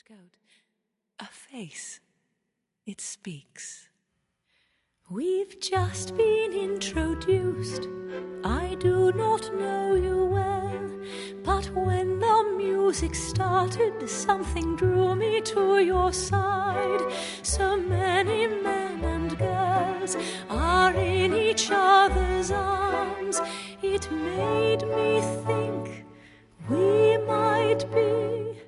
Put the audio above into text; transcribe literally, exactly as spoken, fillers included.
Scout. A face. It speaks. We've just been introduced. I do not know you well, but when the music started, something drew me to your side. So many men and girls are in each other's arms. It made me think we might be